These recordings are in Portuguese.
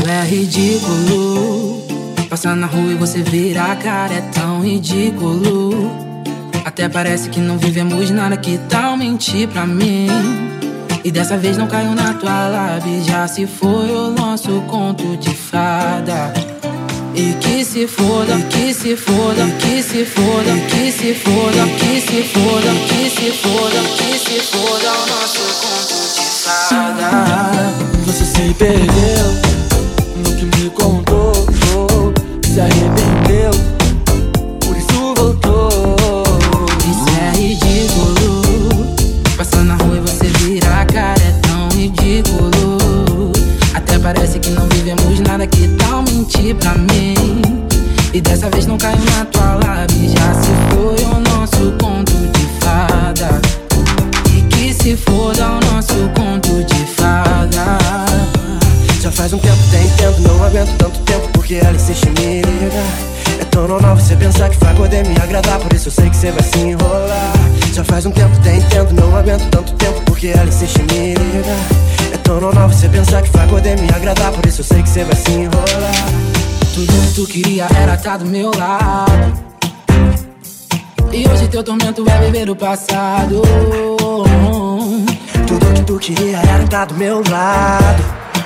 é ridículo. Passar na rua e você vira a cara, é tão ridículo. Até parece que não vivemos nada, que tal mentir pra mim? E dessa vez não caiu na tua lábia, já se foi o nosso conto de fada. E que se foda, que se foda, que se foda, que se foda, que se foda, que se foda, que se foda o nosso conto de fada. Você se perdeu no que me contou, se arrependeu, por isso voltou. Isso é ridículo. Passar na rua e você vira a cara, é tão ridículo. Até parece que não vivemos nada, que tal mentir pra mim? E dessa vez não caiu na tua lábia, já se foi o nosso conto de fada. E que se foda o nosso conto de fada. Já faz um tempo, tem tempo, não aguento tanto tempo, porque ela insiste em me ligar. É tão normal você pensar que vai poder me agradar, por isso eu sei que você vai se enrolar. Já faz um tempo, tem tempo, não aguento tanto tempo, porque ela insiste em me ligar. É tão normal você pensar que vai poder me agradar, por isso eu sei que você vai se enrolar. Tudo que tu queria era estar do meu lado, e hoje teu tormento é viver o passado. Tudo que tu queria era estar do meu lado,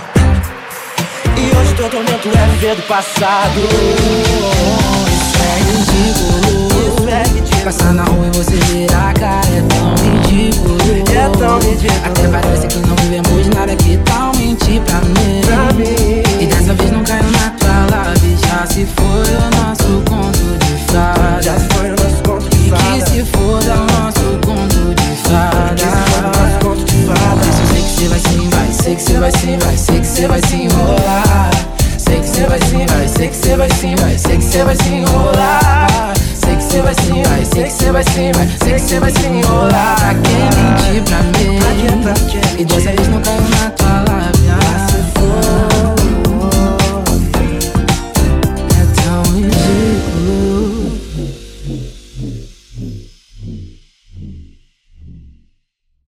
e hoje teu tormento é viver do passado. Isso é ridículo. Isso é ridículo. Passar na rua e você virar a cara, é tão ridículo. É tão ridículo. Até parece que não vivemos nada, que tal mentir pra mim? E dessa vez não caiu na tua lábia, já se foi o nosso conto de fada. Já se foi o nosso conto de E fada. que se foda o nosso conto de fada. Que se foda o nosso conto de fada. Isso eu sei que você vai sim, vai. Sei que você vai sim, vai. Sei que você vai se enrolar. Sei que você vai sim, vai. Sei que você vai sim, vai. Sei que você vai se enrolar. Sei que você vai sim, vai. Sei que você vai sim, vai. Sei que você vai se enrolar. Pra quem